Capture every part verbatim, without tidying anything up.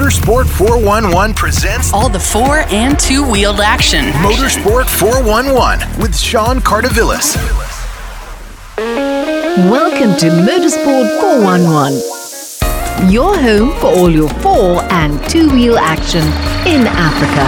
Motorsport four one one presents all the four and two-wheeled action. Motorsport four one one with Sean Cardavillis. Welcome to Motorsport four one one, your home for all your four and two-wheel action in Africa.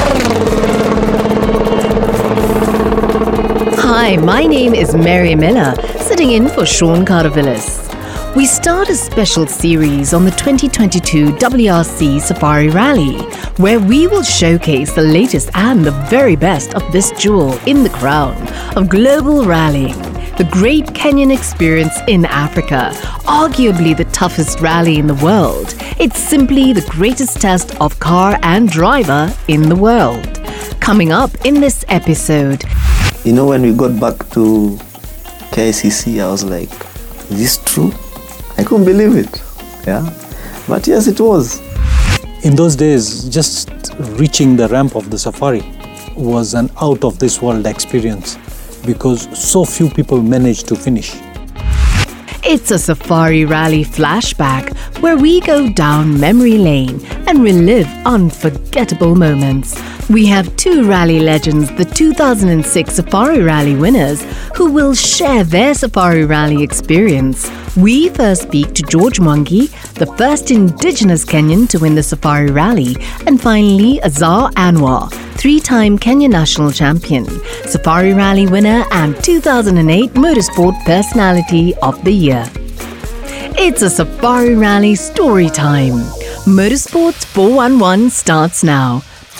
Hi, my name is Mary Miller, sitting in for Sean Cardavillis. We start a special series on the twenty twenty-two W R C Safari Rally, where we will showcase the latest and the very best of this jewel in the crown of global rallying, the great Kenyan experience in Africa, arguably the toughest rally in the world. It's simply the greatest test of car and driver in the world. Coming up in this episode. You know, when we got back to K I C C, I was like, is this true? I couldn't believe it, yeah, but yes, it was. In those days, just reaching the ramp of the safari was an out-of-this-world experience because so few people managed to finish. It's a Safari Rally flashback where we go down memory lane and relive unforgettable moments. We have two rally legends, the two thousand six Safari Rally winners, who will share their Safari Rally experience. We first speak to George Mwangi, the first indigenous Kenyan to win the Safari Rally, and finally Azar Anwar, three-time Kenya national champion, Safari Rally winner and two thousand eight Motorsport Personality of the Year. It's a Safari Rally story time. Motorsports four one one starts now.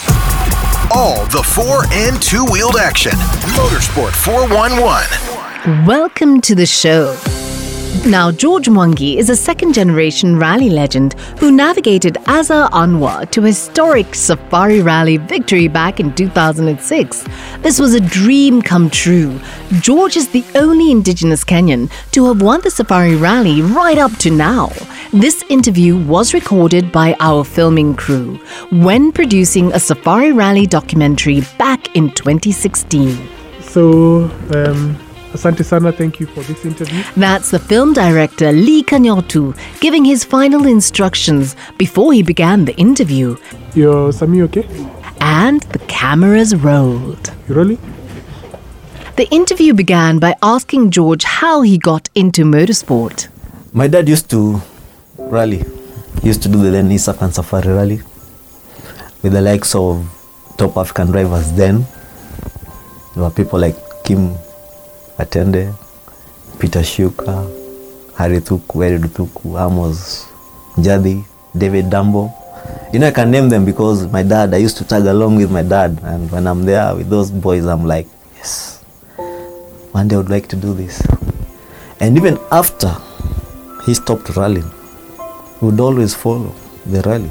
All the four and two-wheeled action. Motorsport four one one. Welcome to the show. Now, George Mwangi is a second-generation rally legend who navigated Azar Anwar to historic Safari Rally victory back in two thousand six. This was a dream come true. George is the only indigenous Kenyan to have won the Safari Rally right up to now. This interview was recorded by our filming crew when producing a Safari Rally documentary back in twenty sixteen. So, um... Asante Sana, thank you for this interview. That's the film director Lee Kanyotu giving his final instructions before he began the interview. Yo, Sami, okay? And the cameras rolled. You rolling? The interview began by asking George how he got into motorsport. My dad used to rally. He used to do the then East African Safari Rally with the likes of top African drivers then. There were people like Kim Atende, Peter Shuka, Harry Thuku, Eric Thuku, Amos Njadi, David Dambo. You know, I can name them because my dad, I used to tag along with my dad, and when I'm there with those boys, I'm like, yes, one day I would like to do this. And even after he stopped rallying, we would always follow the rally.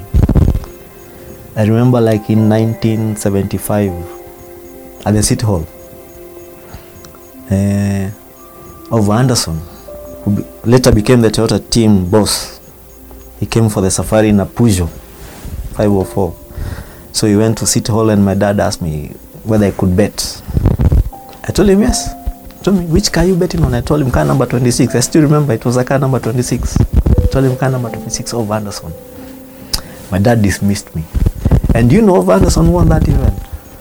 I remember like in nineteen seventy-five at the City Hall, Uh, of Anderson, who be, later became the Toyota team boss. He came for the safari in a Peugeot five oh four. So he went to City Hall and my dad asked me whether I could bet. I told him yes. He told me, which car are you betting on? I told him car number twenty-six. I still remember it was a car number twenty-six. I told him car number twenty-six of Anderson. My dad dismissed me. And you know, Anderson won that event.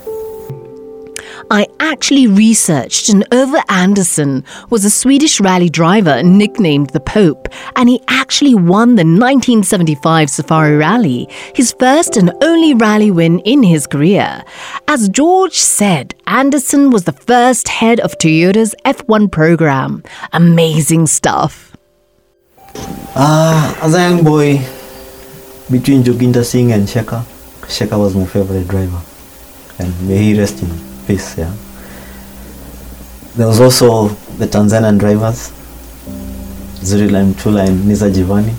I actually researched, and Ove Andersson was a Swedish rally driver nicknamed the Pope, and he actually won the nineteen seventy-five Safari Rally, his first and only rally win in his career. As George said, Andersson was the first head of Toyota's F one program. Amazing stuff. Uh, as a young boy, between Joginda Singh and Sheka, Sheka was my favorite driver, and may he rest in peace, yeah. There was also the Tanzanian drivers, Zurila Mtula and Nisa Jivani.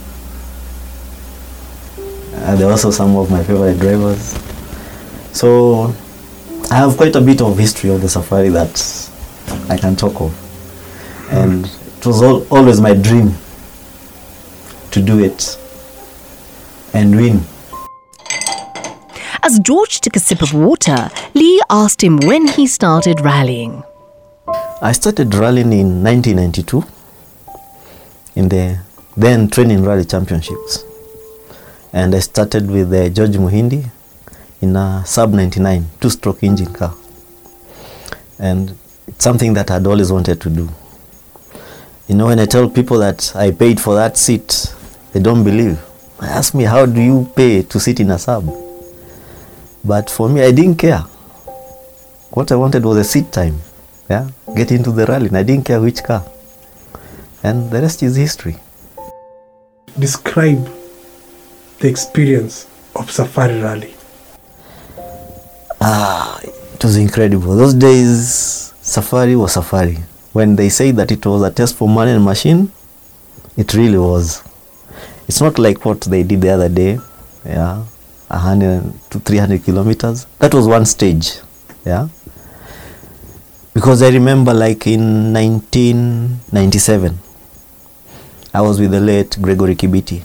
Uh, there were also some of my favorite drivers. So I have quite a bit of history of the safari that I can talk of. And it was all, always my dream to do it and win. As George took a sip of water, Lee asked him when he started rallying. I started rallying in nineteen ninety-two in the then Training Rally Championships. And I started with the George Muhindi in a Sub ninety-nine, two-stroke engine car. And it's something that I'd always wanted to do. You know, when I tell people that I paid for that seat, they don't believe. They ask me, how do you pay to sit in a Sub? But for me, I didn't care. What I wanted was a seat time. Yeah, get into the rally, and I didn't care which car. And the rest is history. Describe the experience of Safari Rally. Ah, it was incredible. Those days, Safari was Safari. When they say that it was a test for man and machine, it really was. It's not like what they did the other day, yeah, one hundred to three hundred kilometers. That was one stage, yeah. Because I remember, like in nineteen ninety-seven, I was with the late Gregory Kibiti.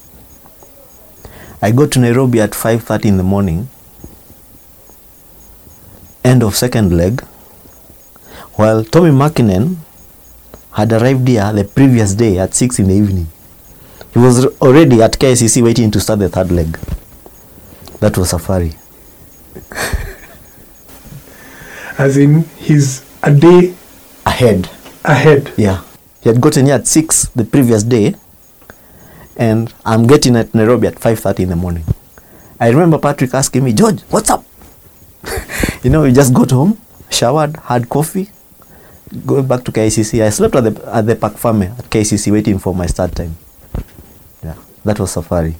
I got to Nairobi at five thirty in the morning, end of second leg, while Tommy Makinen had arrived here the previous day at six in the evening. He was already at K I C C waiting to start the third leg. That was Safari. As in, he's a day Ahead. ahead. Yeah. He had gotten here at six the previous day, and I'm getting at Nairobi at five thirty in the morning. I remember Patrick asking me, George, what's up? You know, we just got home, showered, had coffee, going back to K I C C. I slept at the at the Park Farm at K I C C waiting for my start time. Yeah, that was Safari.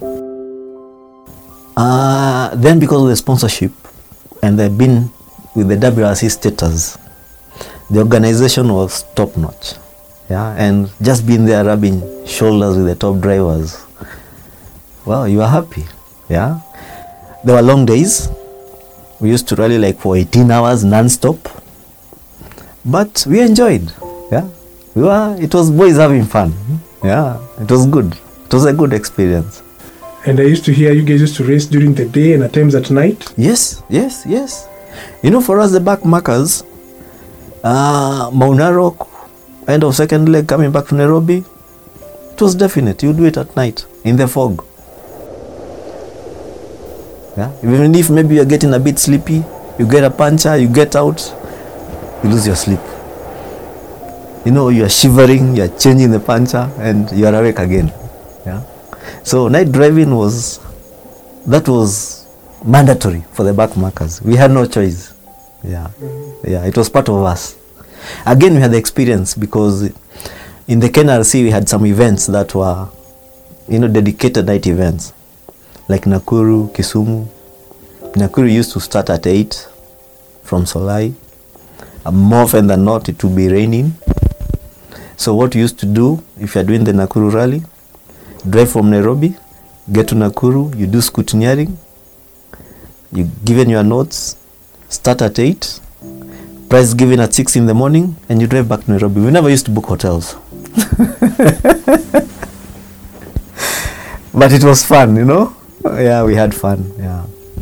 Uh, then because of the sponsorship, and they've been with the W R C status, the organization was top notch. Yeah, and just being there rubbing shoulders with the top drivers, well, you are happy. Yeah, there were long days. We used to rally like for eighteen hours non-stop, but we enjoyed. Yeah, we were. It was boys having fun. Yeah, it was good. It was a good experience. And I used to hear you guys used to race during the day and at times at night. Yes, yes, yes. You know, for us, the back markers, uh, Mount Narok, end of second leg coming back to Nairobi, it was definite. You do it at night in the fog. Yeah, even if maybe you're getting a bit sleepy, you get a puncture, you get out, you lose your sleep. You know, you're shivering, you're changing the puncture, and you're awake again. Yeah. So night driving was, that was mandatory for the back markers. We had no choice. Yeah, yeah, it was part of us. Again, we had the experience because in the K N R C we had some events that were, you know, dedicated night events, like Nakuru, Kisumu. Nakuru used to start at eight from Solai. And more often than not, it would be raining. So what you used to do, if you're doing the Nakuru rally, drive from Nairobi, get to Nakuru, you do scrutineering, you given your notes, start at eight, price given at six in the morning, and you drive back to Nairobi. We never used to book hotels. But it was fun, you know? Yeah, we had fun, yeah.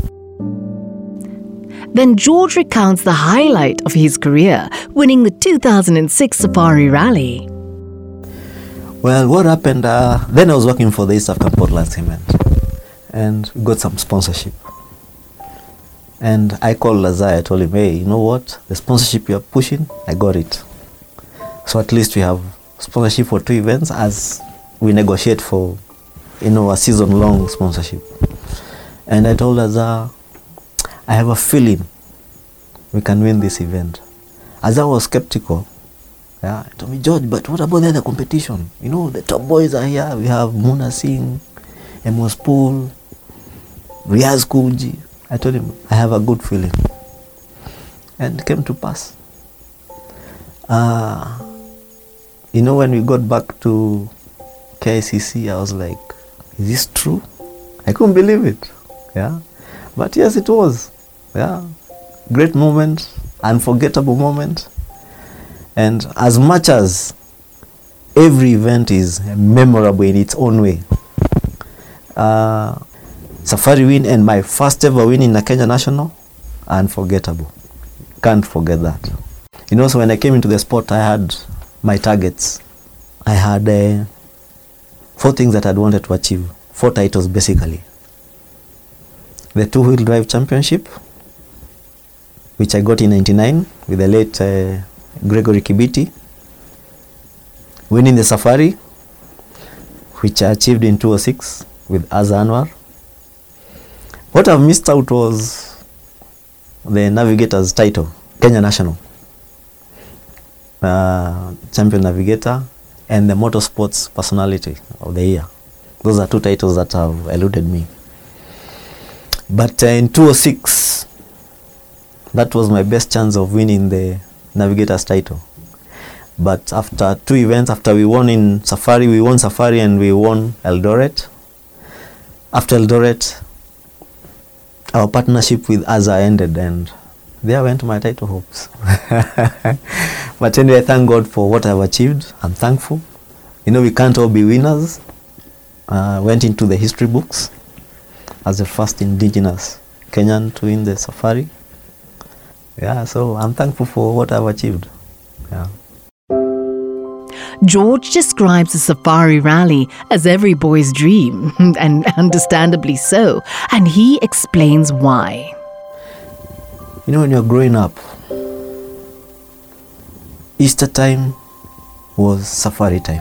Then George recounts the highlight of his career, winning the two thousand six Safari Rally. Well, what happened, uh, then I was working for the East African Portland Cement, and we got some sponsorship. And I called Lazai, I told him, hey, you know what, the sponsorship you're pushing, I got it. So at least we have sponsorship for two events as we negotiate for, you know, a season-long sponsorship. And I told Lazai, I have a feeling we can win this event. Lazai was skeptical. Yeah, he told me, George, but what about the other competition? You know, the top boys are here. We have Muna Singh, Amos Pool, Riaz Kuji. I told him, I have a good feeling. And it came to pass. Uh, you know, when we got back to K I C C, I was like, is this true? I couldn't believe it. Yeah. But yes, it was. Yeah. Great moment, unforgettable moment. And as much as every event is memorable in its own way, uh, Safari win and my first ever win in a Kenya National, unforgettable. Can't forget that. You know, so when I came into the sport, I had my targets. I had uh, four things that I'd wanted to achieve. four titles basically. The two-wheel drive championship, which I got in ninety-nine with the late uh, Gregory Kibiti. Winning the Safari, which I achieved in two thousand six with Azza Anwar. What I've missed out was the Navigator's title, Kenya National. Uh, champion Navigator and the Motorsports Personality of the Year. Those are two titles that have eluded me. But uh, in two thousand six, that was my best chance of winning the Navigator's title. But after two events, after we won in Safari, we won Safari and we won Eldoret. After Eldoret, our partnership with Azza ended, and there went my title hopes. But anyway, I thank God for what I've achieved. I'm thankful. You know, we can't all be winners. Uh, went into the history books as the first indigenous Kenyan to win the Safari. Yeah, so I'm thankful for what I've achieved. Yeah. George describes the Safari Rally as every boy's dream, and understandably so, and he explains why. You know, when you're growing up, Easter time was Safari time.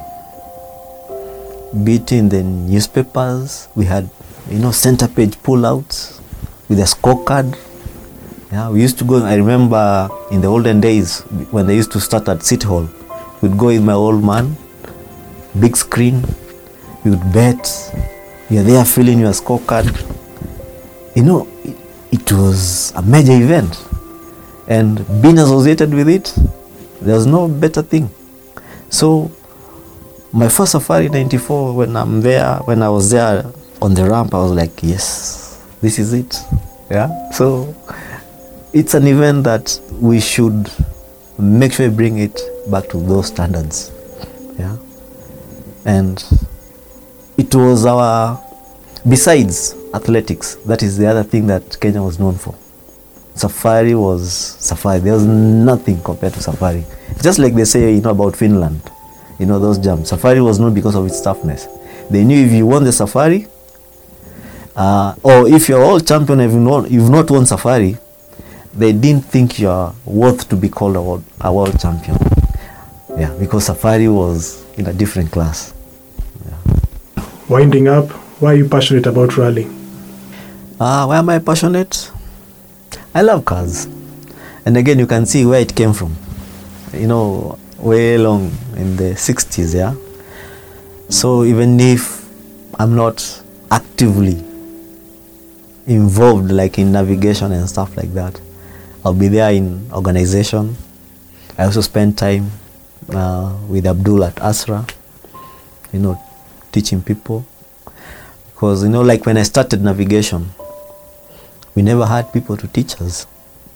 Be it in the newspapers, we had, you know, center page pullouts with a scorecard. Yeah, we used to go, I remember in the olden days when they used to start at City Hall, we'd go with my old man, big screen, we would bet, you're there filling your scorecard. You know, it, it was a major event. And being associated with it, there was no better thing. So, my first Safari in ninety-four, when I'm there, when I was there on the ramp, I was like, yes, this is it. Yeah. So, it's an event that we should make sure we bring it back to those standards. Yeah. And it was our, besides athletics, that is the other thing that Kenya was known for. Safari was Safari. There was nothing compared to Safari. Just like they say, you know, about Finland, you know, those jumps. Safari was known because of its toughness. They knew if you won the Safari, uh, or if you're all champion and you've not, you've not won Safari, they didn't think you're worth to be called a world, a world champion. Yeah, because Safari was in a different class. Yeah. Winding up, why are you passionate about rally? Uh, why am I passionate? I love cars. And again, you can see where it came from. You know, way long in the sixties, yeah? So even if I'm not actively involved like in navigation and stuff like that, I'll be there in organization. I also spend time uh, with Abdul at Asra, you know, teaching people. Because, you know, like when I started navigation, we never had people to teach us.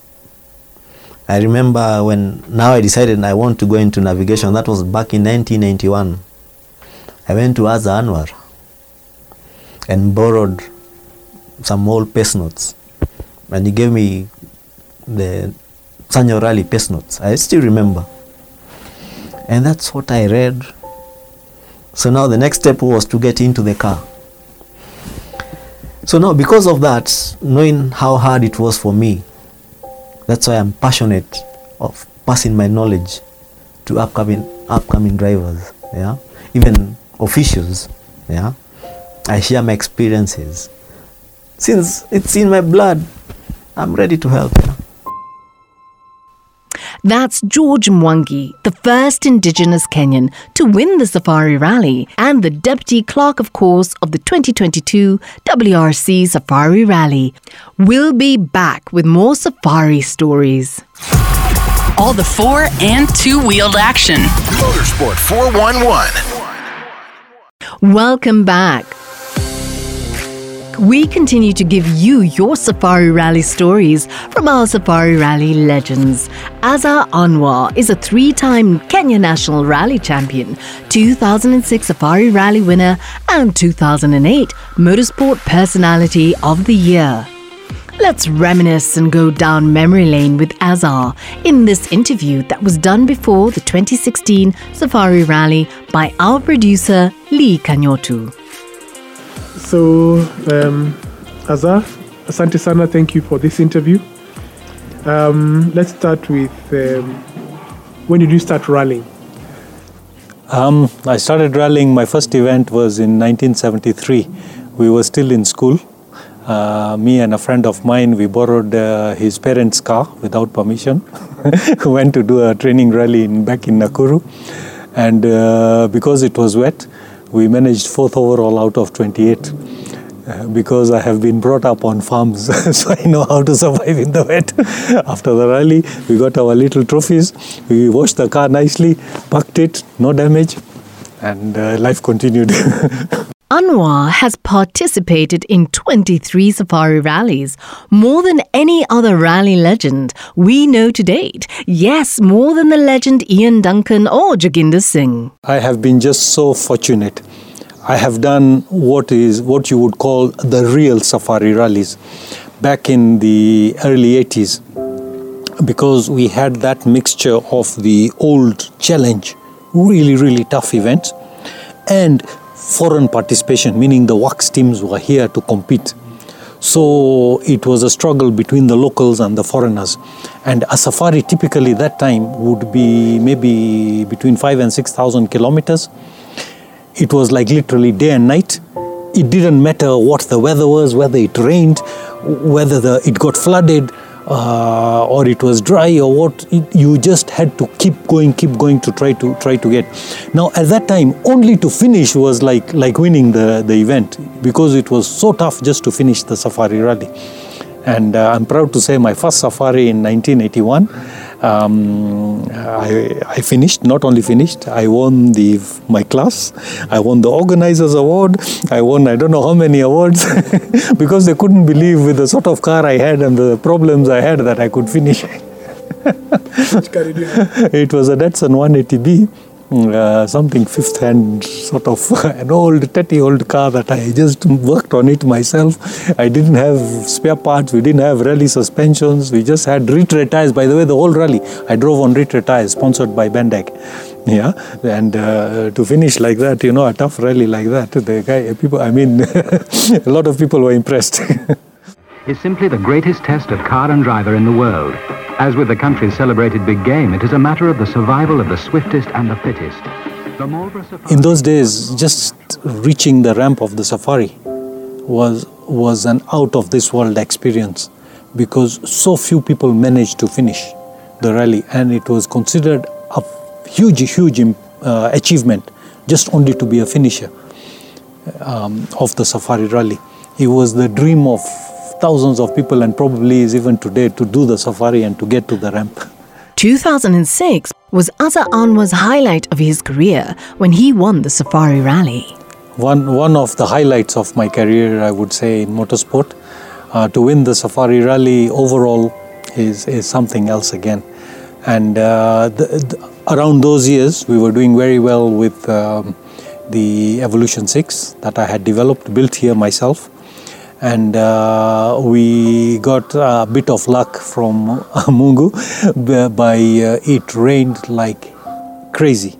I remember when, now I decided I want to go into navigation, that was back in nineteen ninety-one. I went to Azza Anwar and borrowed some old pace notes. And he gave me the Sanyo Rally pace notes. I still remember. And that's what I read. So now the next step was to get into the car. So now because of that, knowing how hard it was for me, that's why I'm passionate of passing my knowledge to upcoming upcoming drivers, yeah, even officials, yeah. I share my experiences. Since it's in my blood, I'm ready to help. Yeah? That's George Mwangi, the first Indigenous Kenyan to win the Safari Rally and the Deputy Clerk of Course of the twenty twenty-two W R C Safari Rally. We'll be back with more Safari stories. All the four and two-wheeled action. Motorsport four one one. Welcome back. We continue to give you your Safari Rally stories from our Safari Rally legends. Azza Anwar is a three-time Kenya National Rally Champion, two thousand six Safari Rally winner, and two thousand eight Motorsport Personality of the Year. Let's reminisce and go down memory lane with Azza in this interview that was done before the twenty sixteen Safari Rally by our producer Lee Kanyotu. So, um, Azar, asante sana, thank you for this interview. Um, let's start with um, when did you start rallying? Um, I started rallying. My first event was in nineteen seventy-three. We were still in school. Uh, me and a friend of mine, we borrowed uh, his parents' car without permission. Went to do a training rally in, back in Nakuru. And uh, because it was wet, we managed fourth overall out of twenty-eight. Uh, because I have been brought up on farms, so I know how to survive in the wet. After the rally, we got our little trophies. We washed the car nicely, parked it, no damage, and uh, life continued. Anwar has participated in twenty-three safari rallies, more than any other rally legend we know to date. Yes, more than the legend Ian Duncan or Joginder Singh. I have been just so fortunate. I have done what is what you would call the real safari rallies back in the early eighties, because we had that mixture of the old challenge, really, really tough events, and foreign participation, meaning the WAX teams were here to compete. So it was a struggle between the locals and the foreigners. And a safari typically that time would be maybe between five and six thousand kilometers. It was like literally day and night. It didn't matter what the weather was, whether it rained, whether the, it got flooded, uh, or it was dry, or what. It, you just had to keep going, keep going to try to try to get. Now at that time, only to finish was like like winning the the event, because it was so tough just to finish the safari rally. And uh, I'm proud to say my first safari in nineteen eighty-one. Um, I, I finished, not only finished, I won the my class, I won the organizers award, I won I don't know how many awards because they couldn't believe with the sort of car I had and the problems I had that I could finish. Which car did you have? It was a Datsun one eighty B. Uh, something fifth hand, sort of an old, tatty old car that I just worked on it myself. I didn't have spare parts, we didn't have rally suspensions, we just had retread tires. By the way, the whole rally I drove on retread tires, sponsored by Bendag. Yeah, and uh, to finish like that, you know, a tough rally like that, the guy, people, I mean, a lot of people were impressed. Is simply the greatest test of car and driver in the world. As with the country's celebrated big game, it is a matter of the survival of the swiftest and the fittest. The Marlborough Safari... In those days, just reaching the ramp of the safari was was an out-of-this-world experience, because so few people managed to finish the rally, and it was considered a huge, huge uh, achievement just only to be a finisher um, of the safari rally. It was the dream of thousands of people, and probably is even today, to do the safari and to get to the ramp. two thousand six was Azar Anwar's highlight of his career when he won the Safari Rally. One one of the highlights of my career, I would say, in motorsport. Uh, to win the Safari Rally overall is, is something else again. And uh, the, the, around those years, we were doing very well with um, the Evolution six that I had developed, built here myself. And uh, we got a bit of luck from Mungu by uh, it rained like crazy.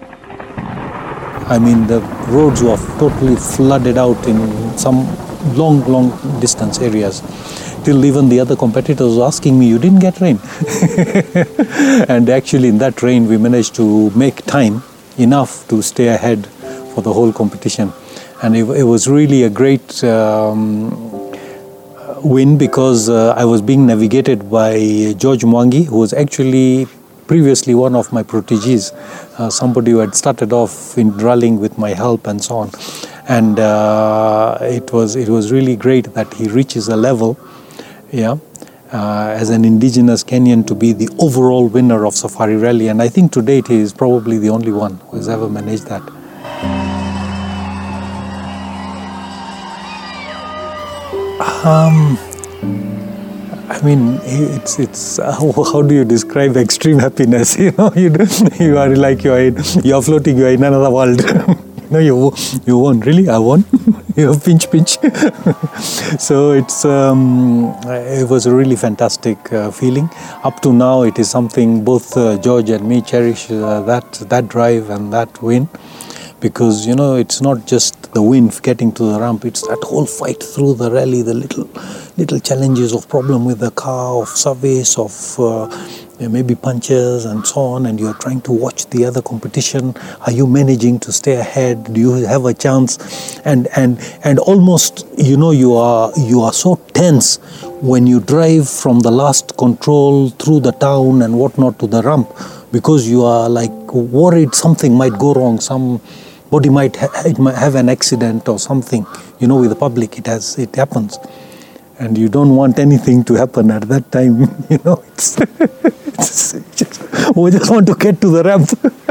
I mean, the roads were totally flooded out in some long, long distance areas. Till even the other competitors were asking me, you didn't get rain? And actually in that rain, we managed to make time enough to stay ahead for the whole competition. And it, it was really a great um, win, because uh, I was being navigated by George Mwangi, who was actually previously one of my proteges, uh, somebody who had started off in rallying with my help and so on. And uh, it was it was really great that he reaches a level, yeah, uh, as an indigenous Kenyan to be the overall winner of Safari Rally. And I think to date he is probably the only one who has ever managed that. Um, I mean, it's it's uh, how do you describe extreme happiness? You know, you do, you are like you are in, you are floating, you are in another world. You know, you you won. Really, I won. You know, pinch pinch. So it's um, it was a really fantastic uh, feeling. Up to now, it is something both uh, George and me cherish, uh, that that drive and that win, because, you know, it's not just the wind getting to the ramp, it's that whole fight through the rally, the little little challenges of problem with the car, of service, of uh, maybe punches and so on, and you're trying to watch the other competition. Are you managing to stay ahead? Do you have a chance? And and and almost, you know, you are you are so tense when you drive from the last control through the town and whatnot to the ramp, because you are like worried something might go wrong, somebody might, ha- it might have an accident or something. You know, with the public, it has it happens, and you don't want anything to happen at that time. You know, it's, it's just, we just want to get to the ramp.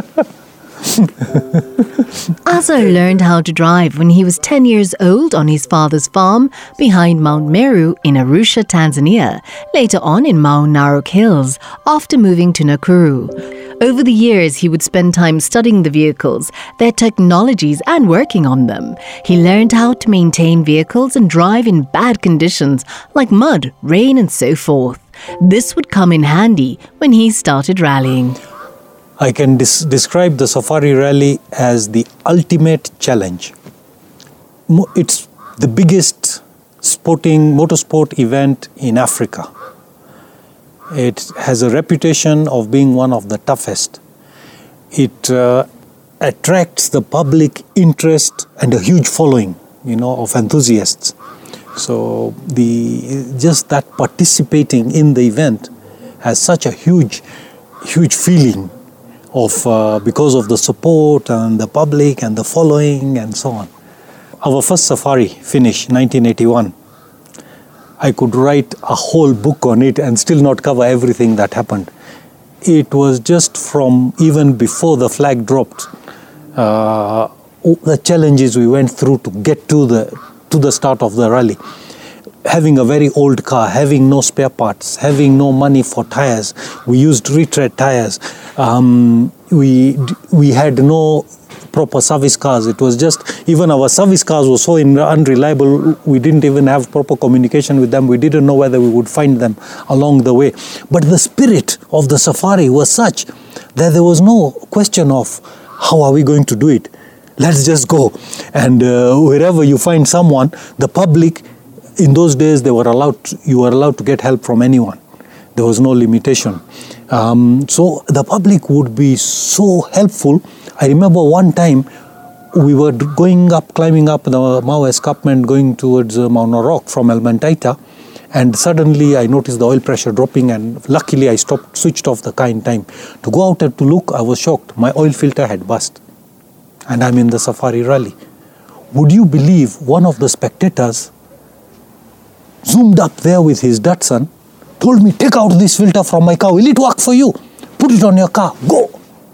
Azar learned how to drive when he was ten years old on his father's farm behind Mount Meru in Arusha, Tanzania, later on in Mount Narok Hills, after moving to Nakuru. Over the years, he would spend time studying the vehicles, their technologies, and working on them. He learned how to maintain vehicles and drive in bad conditions like mud, rain, and so forth. This would come in handy when he started rallying. I can dis- describe the Safari Rally as the ultimate challenge. Mo- It's the biggest sporting motorsport event in Africa. It has a reputation of being one of the toughest. It uh, attracts the public interest and a huge following, you know, of enthusiasts. So the just that participating in the event has such a huge, huge feeling of uh, because of the support and the public and the following and so on. Our first safari finish, nineteen eighty-one. I could write a whole book on it and still not cover everything that happened. It was just from even before the flag dropped, uh, the challenges we went through to get to the to the start of the rally. Having a very old car, having no spare parts, having no money for tires. We used retread tires. Um, we we had no proper service cars. It was just, even our service cars were so in, unreliable, we didn't even have proper communication with them. We didn't know whether we would find them along the way. But the spirit of the safari was such that there was no question of how are we going to do it. Let's just go. And uh, wherever you find someone, the public, in those days, they were allowed to, you were allowed to get help from anyone. There was no limitation. Um, so the public would be so helpful. I remember one time we were going up, climbing up the Mau escarpment, going towards uh, Mount Narok from Elmantaita, and suddenly I noticed the oil pressure dropping, and luckily I stopped, switched off the car in time. To go out and to look, I was shocked. My oil filter had burst, and I'm in the Safari Rally. Would you believe one of the spectators zoomed up there with his Datsun, told me, take out this filter from my car, will it work for you? Put it on your car, go.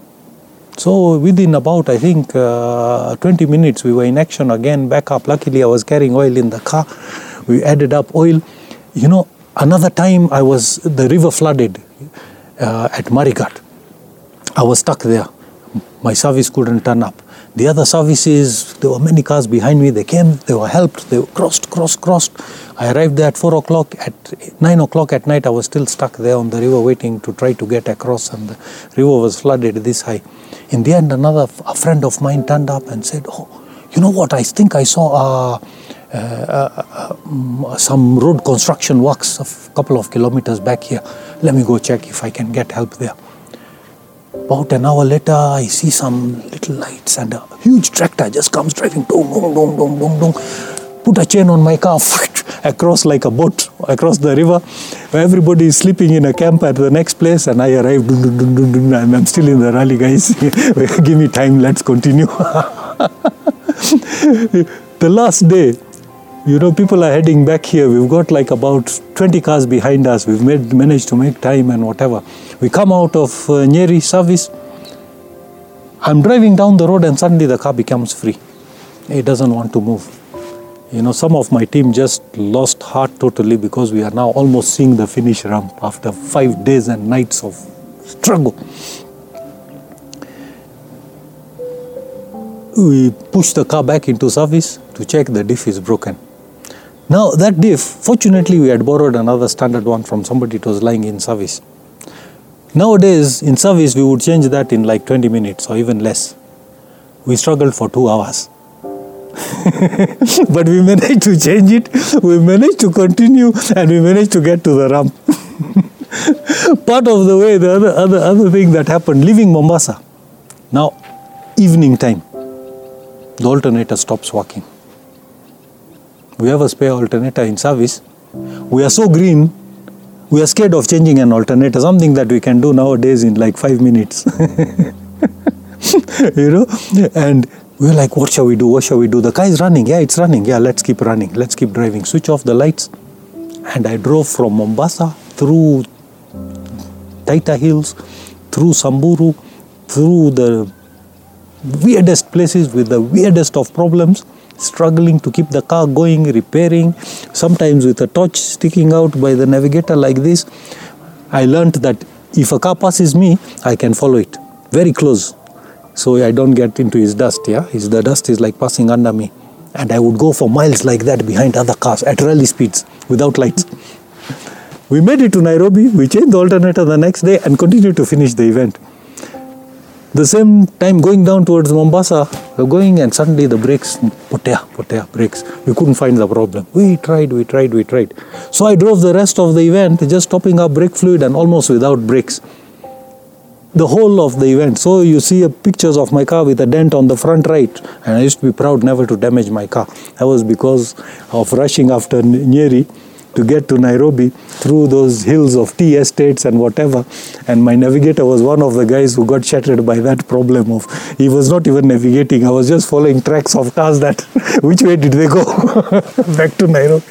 So within about, I think, uh, twenty minutes, we were in action again, back up. Luckily, I was carrying oil in the car. We added up oil. You know, another time I was, the river flooded uh, at Marigat. I was stuck there. My service couldn't turn up. The other services, there were many cars behind me. They came, they were helped, they crossed, crossed, crossed. I arrived there at four o'clock. At nine o'clock at night, I was still stuck there on the river waiting to try to get across, and the river was flooded this high. In the end, another a friend of mine turned up and said, oh, you know what, I think I saw uh, uh, uh, uh, some road construction works a couple of kilometers back here. Let me go check if I can get help there. About an hour later, I see some little lights and a huge tractor just comes driving, dong, dong, dong, dong, dong, dong. Put a chain on my car, across like a boat, across the river. Everybody is sleeping in a camp at the next place, and I arrived, dun, dun, dun, dun, dun, and I'm still in the rally, guys. Give me time, let's continue. The last day, you know, people are heading back here. We've got like about twenty cars behind us. We've made, managed to make time and whatever. We come out of uh, Nyeri service. I'm driving down the road and suddenly the car becomes free. It doesn't want to move. You know, some of my team just lost heart totally because we are now almost seeing the finish ramp after five days and nights of struggle. We push the car back into service to check the diff is broken. Now that diff, fortunately we had borrowed another standard one from somebody. It was lying in service. Nowadays in service we would change that in like twenty minutes or even less. We struggled for two hours. But we managed to change it, we managed to continue, and we managed to get to the ramp. Part of the way, the other, other, other thing that happened, leaving Mombasa, now evening time, the alternator stops working. We have a spare alternator in service. We are so green, we are scared of changing an alternator, something that we can do nowadays in like five minutes. You know, and we're like, what shall we do? What shall we do? The car is running. Yeah, it's running. Yeah, let's keep running. Let's keep driving. Switch off the lights. And I drove from Mombasa through Taita Hills, through Samburu, through the weirdest places with the weirdest of problems, struggling to keep the car going, repairing, sometimes with a torch sticking out by the navigator like this. I learned that if a car passes me, I can follow it very close, so I don't get into his dust. Yeah, his the dust is like passing under me, and I would go for miles like that behind other cars at rally speeds without lights. We made it to Nairobi. We changed the alternator the next day and continued to finish the event. The same time going down towards Mombasa, we're going and suddenly the brakes, potea, potea, brakes. We couldn't find the problem. We tried, we tried, we tried. So I drove the rest of the event just topping up brake fluid and almost without brakes. The whole of the event. So you see pictures of my car with a dent on the front right, and I used to be proud never to damage my car. That was because of rushing after Nyeri to get to Nairobi through those hills of tea estates and whatever, and my navigator was one of the guys who got shattered by that problem of, he was not even navigating, I was just following tracks of cars that, which way did they go? Back to Nairobi.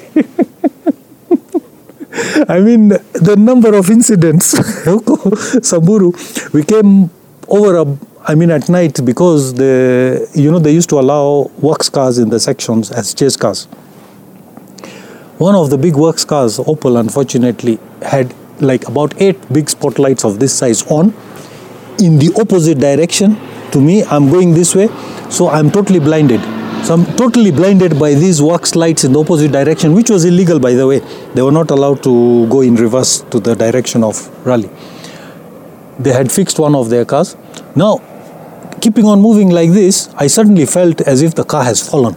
I mean, the number of incidents, Samburu, we came over, a, I mean at night, because the, you know, they used to allow works cars in the sections as chase cars. One of the big works cars, Opel, unfortunately, had like about eight big spotlights of this size on in the opposite direction to me. I'm going this way, so I'm totally blinded. So I'm totally blinded by these works lights in the opposite direction, which was illegal, by the way. They were not allowed to go in reverse to the direction of rally. They had fixed one of their cars. Now, keeping on moving like this, I suddenly felt as if the car has fallen.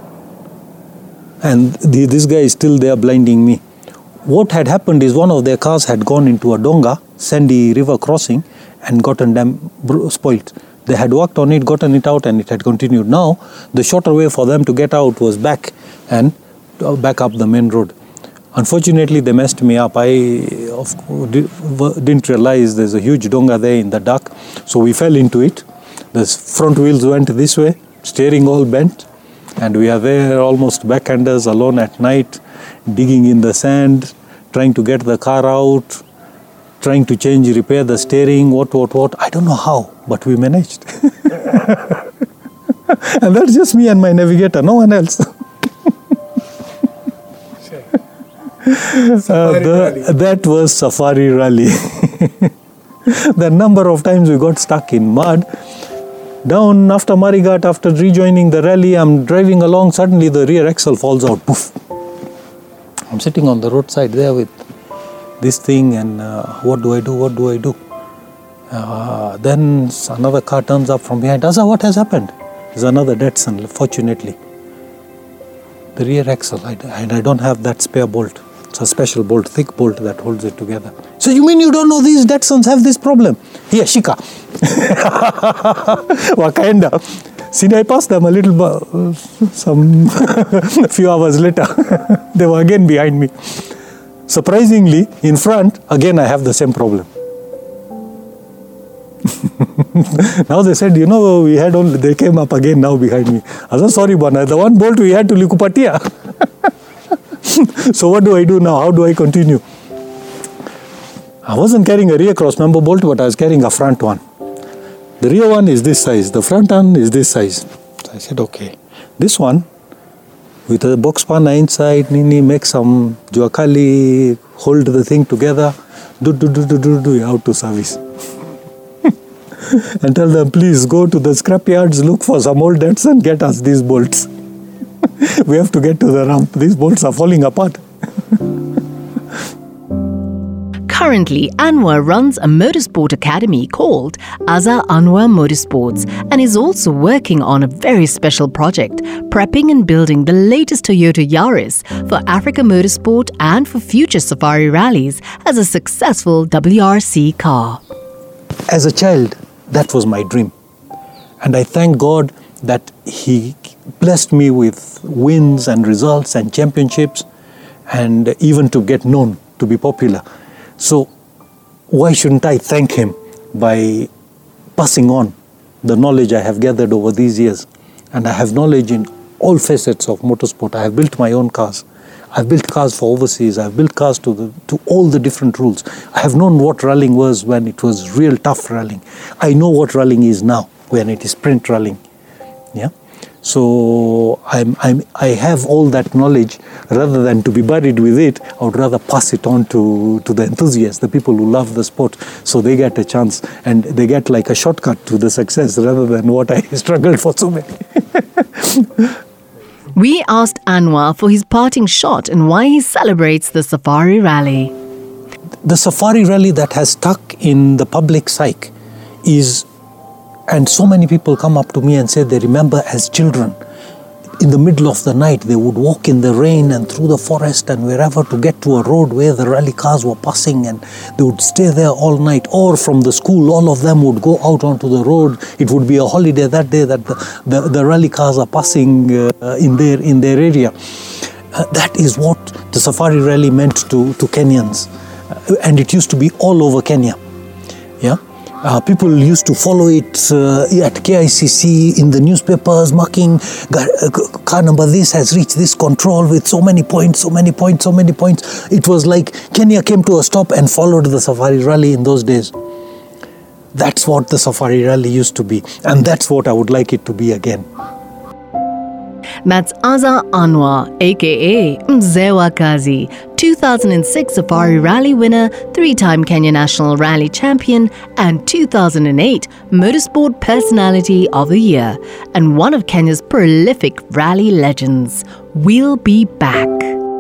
And the, this guy is still there blinding me. What had happened is one of their cars had gone into a donga, sandy river crossing, and gotten them spoiled. They had worked on it, gotten it out, and it had continued. Now, the shorter way for them to get out was back and uh, back up the main road. Unfortunately, they messed me up. I of, didn't realize there's a huge donga there in the dark, so we fell into it. The front wheels went this way, steering all bent, and we are there almost backhanders alone at night, digging in the sand, trying to get the car out, trying to change, repair the steering, what, what, what. I don't know how, but we managed. And that's just me and my navigator, no one else. uh, the, that was Safari Rally. The number of times we got stuck in mud. Down after Marighat, after rejoining the rally, I'm driving along, suddenly the rear axle falls out. Poof. I'm sitting on the roadside there with this thing, and uh, what do I do, what do I do? Uh, then another car turns up from behind. Azza, what has happened? There's another Datsun, fortunately. The rear axle, I, and I don't have that spare bolt. It's a special bolt, thick bolt that holds it together. So you mean you don't know these Datsuns have this problem? Here, Shika. Wakaenda. See, I passed them a little, uh, some a few hours later. They were again behind me. Surprisingly, in front, again I have the same problem. Now they said, you know, we had only, they came up again now behind me. I said, sorry, Bana, the one bolt we had to Likupatia. So what do I do now? How do I continue? I wasn't carrying a rear cross member bolt, but I was carrying a front one. The rear one is this size, the front one is this size. So I said, okay, this one, with a box spanner inside, Nini, make some juakali, hold the thing together, do, do, do, do, do, do, out to service. And tell them, please go to the scrapyards, look for some old Datsun, get us these bolts. We have to get to the ramp. These bolts are falling apart. Currently, Anwar runs a motorsport academy called Azhar Anwar Motorsports and is also working on a very special project, prepping and building the latest Toyota Yaris for Africa Motorsport and for future safari rallies as a successful W R C car. As a child, that was my dream. And I thank God that He blessed me with wins and results and championships and even to get known, to be popular. So why shouldn't I thank Him by passing on the knowledge I have gathered over these years? And I have knowledge in all facets of motorsport. I have built my own cars. I've built cars for overseas. I've built cars to the to all the different rules. I have known what rallying was when it was real tough rallying. I know what rallying is now when it is sprint rallying. Yeah. So I'm, I'm, I have all that knowledge. Rather than to be buried with it, I would rather pass it on to, to the enthusiasts, the people who love the sport, so they get a chance and they get like a shortcut to the success rather than what I struggled for so many. We asked Anwar for his parting shot and why he celebrates the Safari Rally. The Safari Rally that has stuck in the public psyche is, and so many people come up to me and say they remember as children, in the middle of the night, they would walk in the rain and through the forest and wherever to get to a road where the rally cars were passing, and they would stay there all night. Or from the school, all of them would go out onto the road. It would be a holiday that day that the, the, the rally cars are passing uh, in their in their area. Uh, that is what the Safari Rally meant to, to Kenyans. Uh, and it used to be all over Kenya. Yeah. Uh, people used to follow it uh, at K I C C in the newspapers, marking car number this has reached this control with so many points, so many points, so many points. It was like Kenya came to a stop and followed the Safari Rally in those days. That's what the Safari Rally used to be, and that's what I would like it to be again. That's Azhar Anwar, aka Mzee wa Kazi, two thousand six Safari Rally winner, three-time Kenya National Rally champion, and two thousand eight Motorsport Personality of the Year, and one of Kenya's prolific rally legends. We'll be back.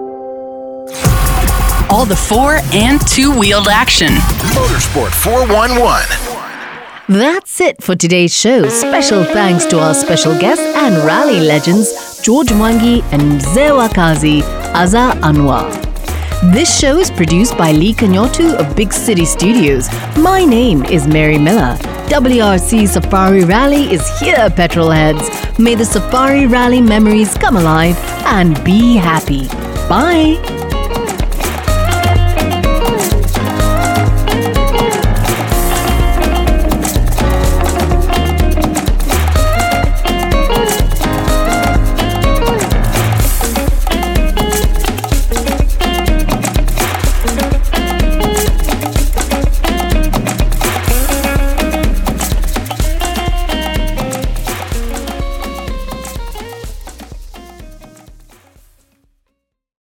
All the four and two-wheeled action. Motorsport four one one. That's it for today's show. Special thanks to our special guests and rally legends, George Mwangi and Mzee wa Kazi, Azhar Anwar. This show is produced by Lee Kanyotu of Big City Studios. My name is Mary Miller. W R C Safari Rally is here, petrolheads. May the Safari Rally memories come alive and be happy. Bye.